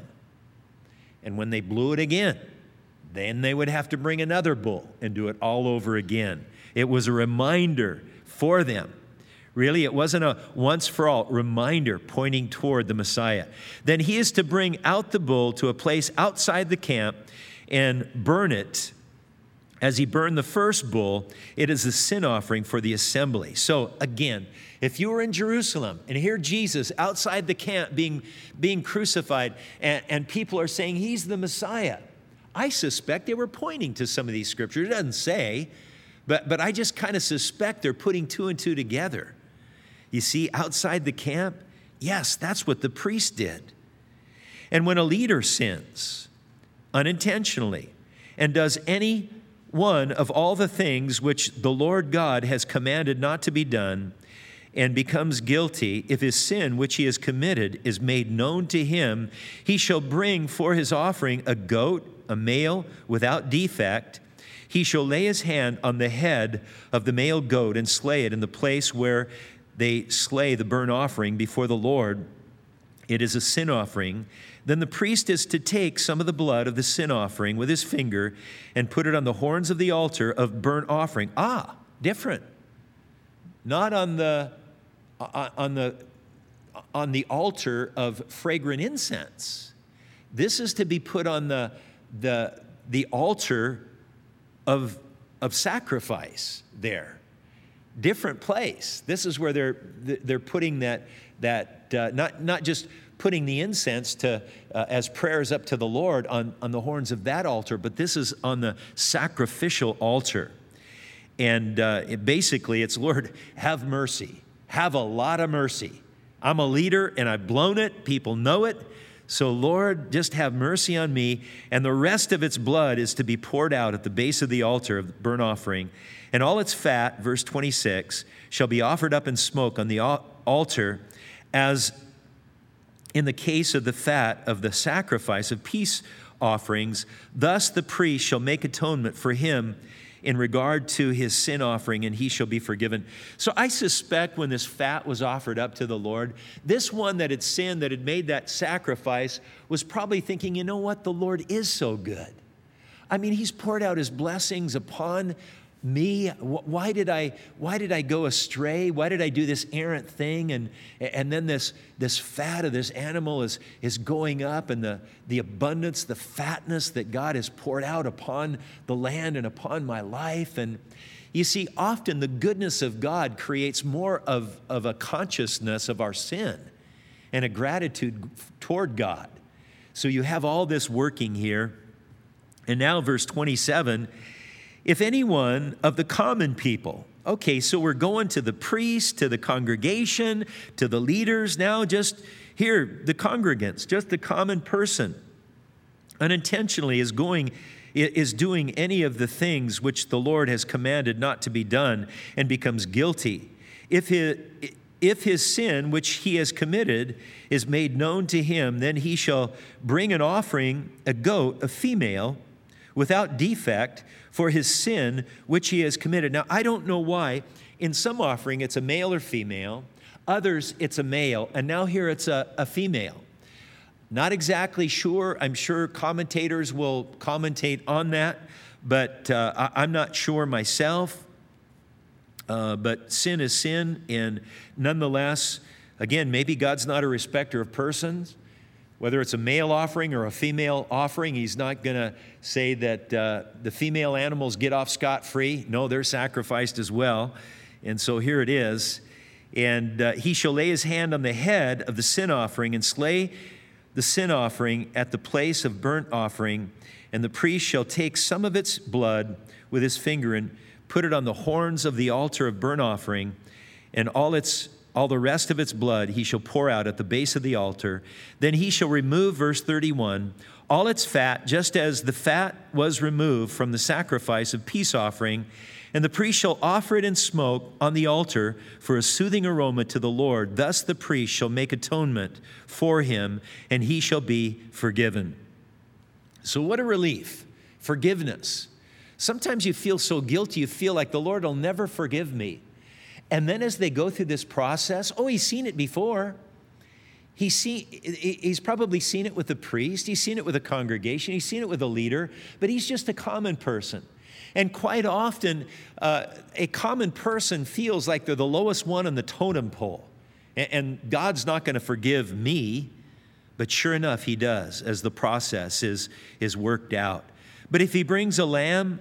And when they blew it again, then they would have to bring another bull and do it all over again. It was a reminder for them. Really, it wasn't a once-for-all reminder pointing toward the Messiah. Then he is to bring out the bull to a place outside the camp and burn it. As he burned the first bull, it is a sin offering for the assembly. So again, if you were in Jerusalem and hear Jesus outside the camp being crucified, and people are saying he's the Messiah, I suspect they were pointing to some of these scriptures. It doesn't say, but I just kind of suspect they're putting 2 and 2 together. You see, outside the camp, yes, that's what the priest did. And when a leader sins unintentionally and does any one of all the things which the Lord God has commanded not to be done, and becomes guilty, if his sin which he has committed is made known to him, he shall bring for his offering a goat, a male without defect. He shall lay his hand on the head of the male goat and slay it in the place where they slay the burnt offering before the Lord. It is a sin offering. Then the priest is to take some of the blood of the sin offering with his finger and put it on the horns of the altar of burnt offering. Different. Not on the altar of fragrant incense. This is to be put on the altar of sacrifice there. Different place. This is where they're putting that not just putting the incense to as prayers up to the Lord on the horns of that altar, but this is on the sacrificial altar. And basically it's, Lord, have mercy. Have a lot of mercy. I'm a leader and I've blown it. People know it. So Lord, just have mercy on me. And the rest of its blood is to be poured out at the base of the altar of the burnt offering. And all its fat, verse 26, shall be offered up in smoke on the altar, as in the case of the fat of the sacrifice of peace offerings. Thus the priest shall make atonement for him in regard to his sin offering, and he shall be forgiven. So I suspect when this fat was offered up to the Lord, this one that had sinned, that had made that sacrifice, was probably thinking, you know what, the Lord is so good. I mean, he's poured out his blessings upon me? Why did I go astray? Why did I do this errant thing? And then this fat of this animal is going up, and the abundance, the fatness that God has poured out upon the land and upon my life. And you see, often the goodness of God creates more of a consciousness of our sin and a gratitude toward God. So you have all this working here. And now verse 27, if anyone of the common people. Okay, so we're going to the priest, to the congregation, to the leaders. Now just here, the congregants, just the common person, unintentionally is doing any of the things which the Lord has commanded not to be done, and becomes guilty. If his sin which he has committed is made known to him, then he shall bring an offering, a goat, a female, without defect, for his sin which he has committed. Now, I don't know why. In some offering, it's a male or female. Others, it's a male. And now here it's a female. Not exactly sure. I'm sure commentators will commentate on that, but I'm not sure myself. But sin is sin, and nonetheless, again, maybe God's not a respecter of persons. Whether it's a male offering or a female offering, he's not going to say that the female animals get off scot-free. No, they're sacrificed as well. And so here it is. And he shall lay his hand on the head of the sin offering and slay the sin offering at the place of burnt offering. And the priest shall take some of its blood with his finger and put it on the horns of the altar of burnt offering, and all the rest of its blood he shall pour out at the base of the altar. Then he shall remove, verse 31, all its fat, just as the fat was removed from the sacrifice of peace offering, and the priest shall offer it in smoke on the altar for a soothing aroma to the Lord. Thus the priest shall make atonement for him, and he shall be forgiven. So what a relief. Forgiveness. Sometimes you feel so guilty, you feel like the Lord will never forgive me. And then as they go through this process, he's seen it before. He's probably seen it with the priest. He's seen it with a congregation. He's seen it with a leader. But he's just a common person. And quite often, a common person feels like they're the lowest one on the totem pole. And God's not going to forgive me. But sure enough, he does as the process is worked out. But if he brings a lamb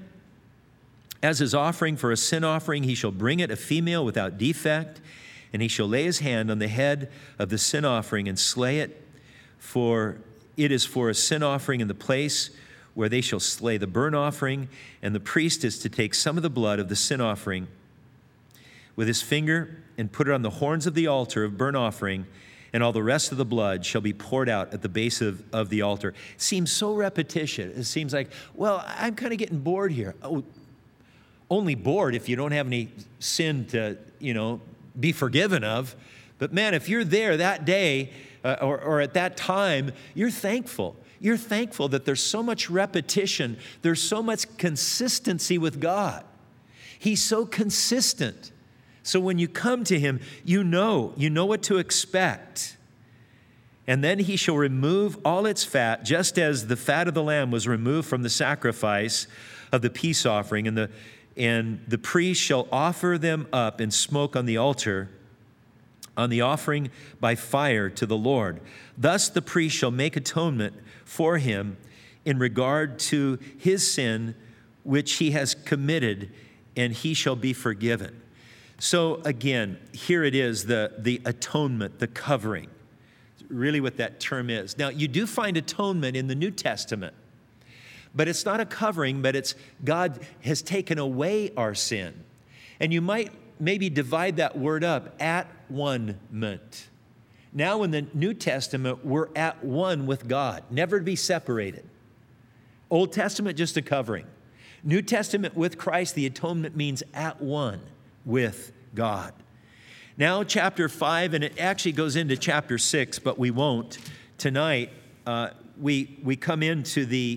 as his offering for a sin offering, he shall bring it a female without defect, and he shall lay his hand on the head of the sin offering and slay it, for it is for a sin offering in the place where they shall slay the burnt offering. And the priest is to take some of the blood of the sin offering with his finger and put it on the horns of the altar of burnt offering, and all the rest of the blood shall be poured out at the base of the altar. It seems so repetitious. It seems like, well, I'm kind of getting bored here. Only bored if you don't have any sin to, be forgiven of. But man, if you're there that day or at that time, you're thankful. You're thankful that there's so much repetition. There's so much consistency with God. He's so consistent. So when you come to him, you know what to expect. And then he shall remove all its fat, just as the fat of the lamb was removed from the sacrifice of the peace offering, and the priest shall offer them up in smoke on the altar, on the offering by fire to the Lord. Thus the priest shall make atonement for him in regard to his sin which he has committed, and he shall be forgiven. So again, here it is, the atonement, the covering, really what that term is. Now, you do find atonement in the New Testament. But it's not a covering, but it's God has taken away our sin. And you might maybe divide that word up, at one-ment. Now in the New Testament, we're at one with God, never to be separated. Old Testament, just a covering. New Testament with Christ, the atonement means at one with God. Now chapter 5, and it actually goes into chapter 6, but we won't. Tonight, we come into the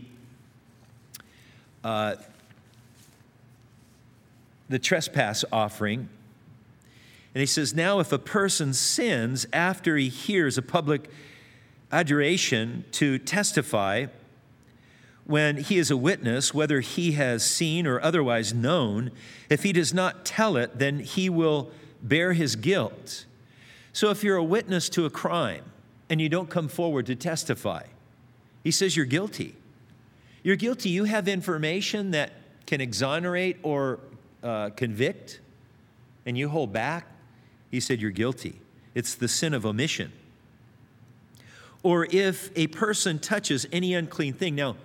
trespass offering. And he says, now if a person sins after he hears a public adjuration to testify, when he is a witness, whether he has seen or otherwise known. If he does not tell it, then he will bear his guilt. So if you're a witness to a crime and you don't come forward to testify, he says you're guilty. You're guilty. You have information that can exonerate or convict, and you hold back. He said you're guilty. It's the sin of omission. Or if a person touches any unclean thing. Now,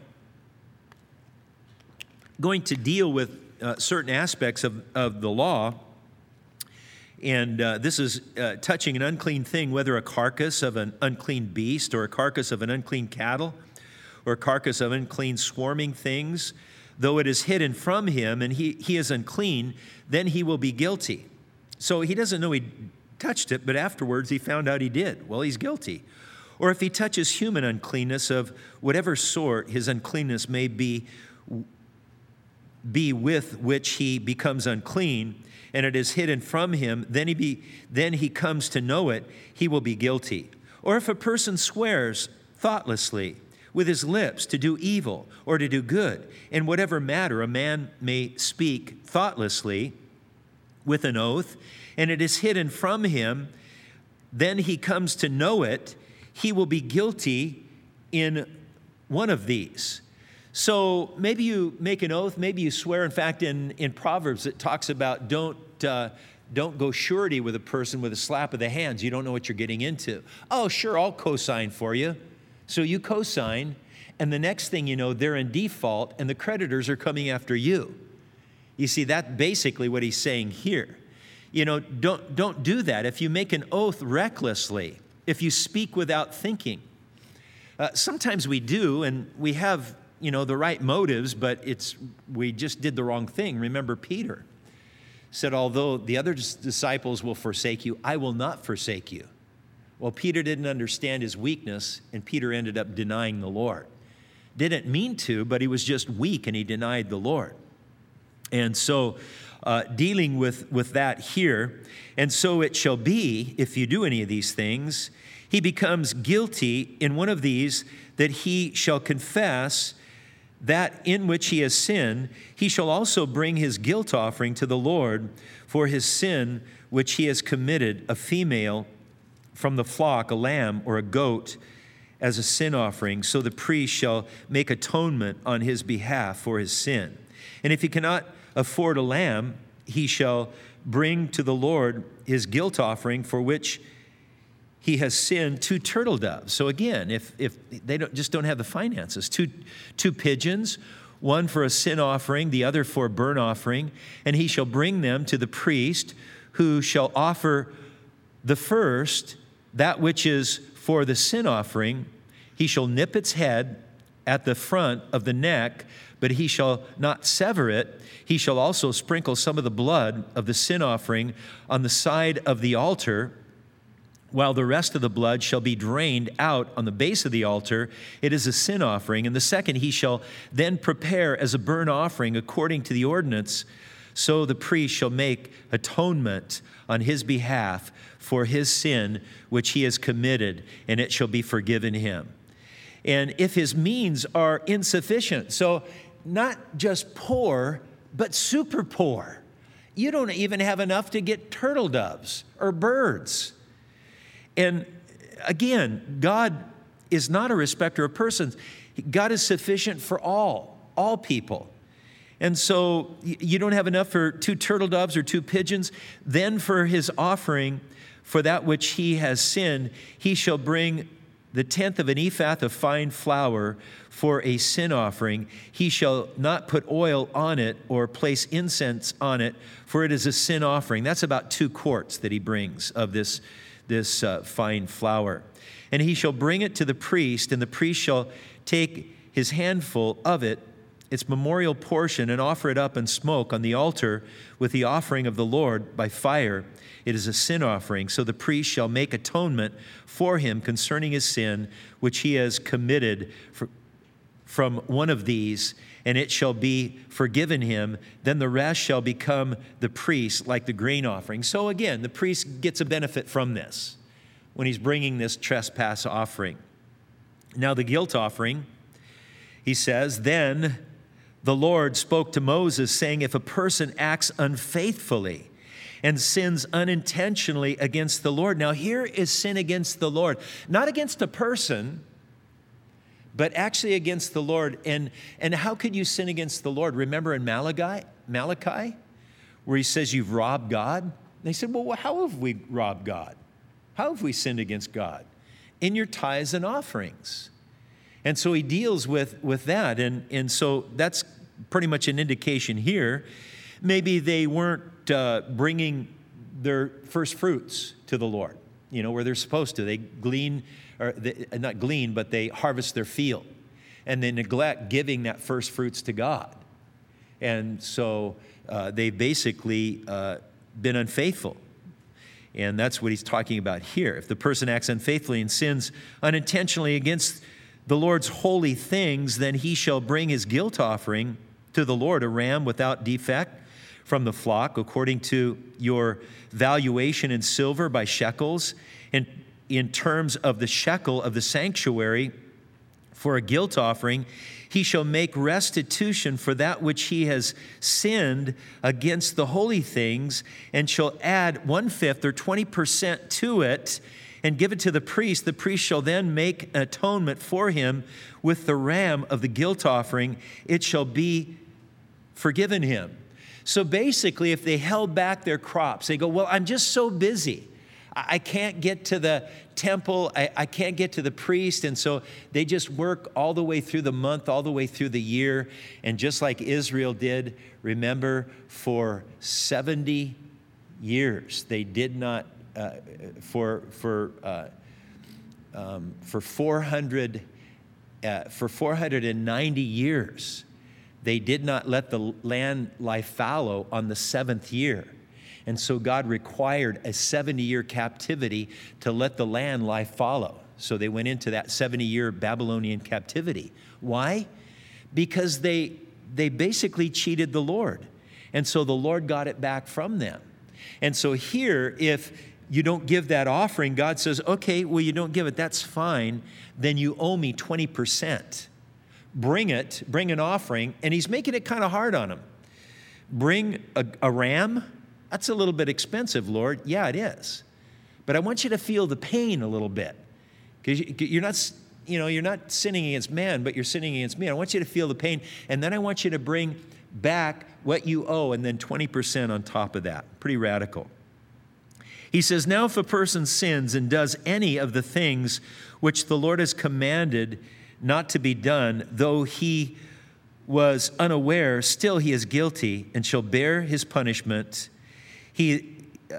going to deal with certain aspects of the law, and this is touching an unclean thing, whether a carcass of an unclean beast or a carcass of an unclean cattle or a carcass of unclean swarming things, though it is hidden from him and he is unclean, then he will be guilty. So he doesn't know he touched it, but afterwards he found out he did. Well, he's guilty. Or if he touches human uncleanness of whatever sort his uncleanness may be with which he becomes unclean, and it is hidden from him, then he comes to know it, he will be guilty. Or if a person swears thoughtlessly with his lips to do evil or to do good, in whatever matter a man may speak thoughtlessly with an oath, and it is hidden from him, then he comes to know it, he will be guilty in one of these. So maybe you make an oath, maybe you swear. In fact, in Proverbs, it talks about don't go surety with a person with a slap of the hands. You don't know what you're getting into. Oh, sure, I'll co-sign for you. So you co-sign, and the next thing you know, they're in default, and the creditors are coming after you. You see, that's basically what he's saying here. You know, don't do that. If you make an oath recklessly, if you speak without thinking, sometimes we do, and we have the right motives, but we just did the wrong thing. Remember, Peter said, although the other disciples will forsake you, I will not forsake you. Well, Peter didn't understand his weakness, and Peter ended up denying the Lord. Didn't mean to, but he was just weak, and he denied the Lord. And so dealing with that here, and so it shall be, if you do any of these things, he becomes guilty in one of these, that he shall confess that in which he has sinned. He shall also bring his guilt offering to the Lord for his sin which he has committed, a female from the flock, a lamb or a goat, as a sin offering. So the priest shall make atonement on his behalf for his sin. And if he cannot afford a lamb, he shall bring to the Lord his guilt offering for which he has sinned, 2 turtle doves. So again, if they don't have the finances, two pigeons, one for a sin offering, the other for a burnt offering, and he shall bring them to the priest, who shall offer the first, that which is for the sin offering. He shall nip its head at the front of the neck, but he shall not sever it. He shall also sprinkle some of the blood of the sin offering on the side of the altar, while the rest of the blood shall be drained out on the base of the altar. It is a sin offering. And the second he shall then prepare as a burnt offering according to the ordinance. So the priest shall make atonement on his behalf for his sin which he has committed, and it shall be forgiven him. And if his means are insufficient, so not just poor, but super poor. You don't even have enough to get turtle doves or birds. And again, God is not a respecter of persons. God is sufficient for all people. And so you don't have enough for 2 turtle doves or 2 pigeons. Then for his offering, for that which he has sinned, he shall bring the 1/10 of an ephah of fine flour for a sin offering. He shall not put oil on it or place incense on it, for it is a sin offering. That's about 2 quarts that he brings of this fine flour. And he shall bring it to the priest, and the priest shall take his handful of it, its memorial portion, and offer it up in smoke on the altar with the offering of the Lord by fire. It is a sin offering. So the priest shall make atonement for him concerning his sin, which he has committed from one of these, and it shall be forgiven him. Then the rest shall become the priest, like the grain offering. So again, the priest gets a benefit from this when he's bringing this trespass offering. Now the guilt offering He says, then the Lord spoke to Moses, saying, if a person acts unfaithfully and sins unintentionally against the Lord. Now here is sin against the Lord, not against a person, but actually against the Lord. And how could you sin against the Lord? Remember in Malachi, where he says you've robbed God? And they said, well, how have we robbed God? How have we sinned against God? In your tithes and offerings. And so he deals with that. And so that's pretty much an indication here. Maybe they weren't bringing their first fruits to the Lord, where they're supposed to. They glean, or not glean, but they harvest their field. And they neglect giving that first fruits to God. And so they've basically been unfaithful. And that's what he's talking about here. If the person acts unfaithfully and sins unintentionally against the Lord's holy things, then he shall bring his guilt offering to the Lord, a ram without defect from the flock, according to your valuation in silver by shekels, and in terms of the shekel of the sanctuary for a guilt offering, he shall make restitution for that which he has sinned against the holy things, and shall add 1/5 or 20% to it, and give it to the priest. The priest shall then make atonement for him with the ram of the guilt offering. It shall be forgiven him. So basically, if they held back their crops, they go, well, I'm just so busy. I can't get to the temple. I can't get to the priest. And so they just work all the way through the month, all the way through the year. And just like Israel did, remember, for 70 years, they did not, for 490 years, they did not let the land lie fallow on the 7th year. And so God required a 70-year captivity to let the land lie fallow. So they went into that 70-year Babylonian captivity. Why? Because they basically cheated the Lord. And so the Lord got it back from them. And so here, if you don't give that offering, God says, okay, well, you don't give it, that's fine. Then you owe me 20%. Bring an offering. And he's making it kind of hard on them. Bring a ram. That's a little bit expensive, Lord. Yeah, it is. But I want you to feel the pain a little bit. Because you're not sinning against man, but you're sinning against me. I want you to feel the pain. And then I want you to bring back what you owe and then 20% on top of that. Pretty radical. He says, now if a person sins and does any of the things which the Lord has commanded not to be done, though he was unaware, still he is guilty and shall bear his punishment. He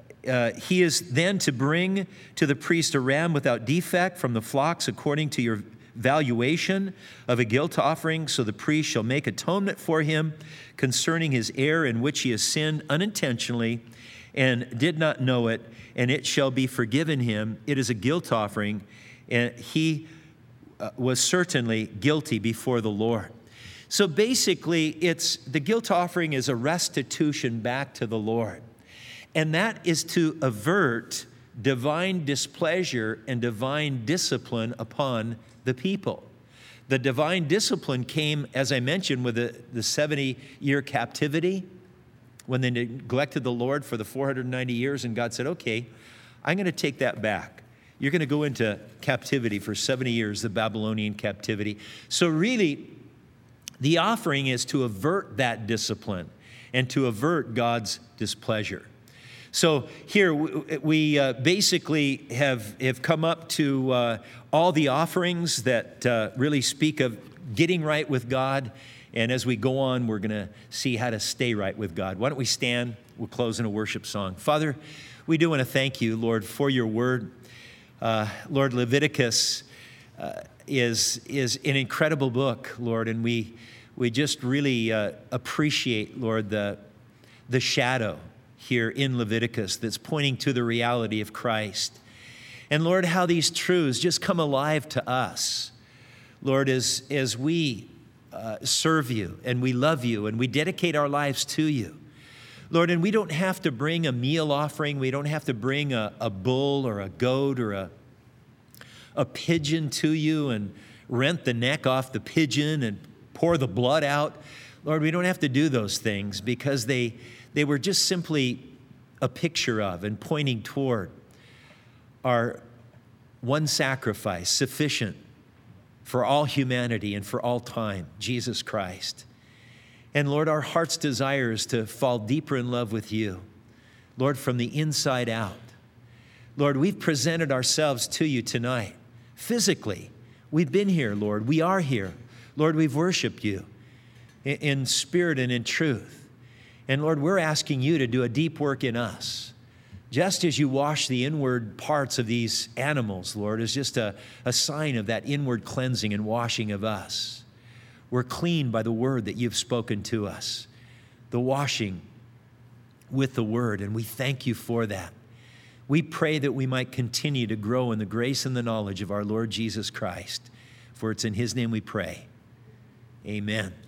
is then to bring to the priest a ram without defect from the flocks according to your valuation of a guilt offering. So the priest shall make atonement for him concerning his error in which he has sinned unintentionally and did not know it, and it shall be forgiven him. It is a guilt offering, and he was certainly guilty before the Lord. So basically, the guilt offering is a restitution back to the Lord. And that is to avert divine displeasure and divine discipline upon the people. The divine discipline came, as I mentioned, with the 70-year captivity, when they neglected the Lord for the 490 years, and God said, okay, I'm going to take that back. You're going to go into captivity for 70 years, the Babylonian captivity. So really, the offering is to avert that discipline and to avert God's displeasure. So here we basically have come up to all the offerings that really speak of getting right with God. And as we go on, we're going to see how to stay right with God. Why don't we stand? We'll close in a worship song. Father, we do want to thank you, Lord, for your word. Lord, Leviticus is an incredible book, Lord, and we just really appreciate, Lord, the shadow here in Leviticus that's pointing to the reality of Christ. And Lord, how these truths just come alive to us. Lord, as we serve you and we love you and we dedicate our lives to you. Lord, and we don't have to bring a meal offering. We don't have to bring a bull or a goat or a pigeon to you and rent the neck off the pigeon and pour the blood out. Lord, we don't have to do those things because they were just simply a picture of and pointing toward our one sacrifice sufficient for all humanity and for all time, Jesus Christ. And Lord, our heart's desire is to fall deeper in love with you, Lord, from the inside out. Lord, we've presented ourselves to you tonight. Physically, we've been here, Lord. We are here. Lord, we've worshiped you in spirit and in truth. And Lord, we're asking you to do a deep work in us. Just as you wash the inward parts of these animals, Lord, is just a sign of that inward cleansing and washing of us. We're clean by the word that you've spoken to us, the washing with the word, and we thank you for that. We pray that we might continue to grow in the grace and the knowledge of our Lord Jesus Christ, for it's in his name we pray. Amen.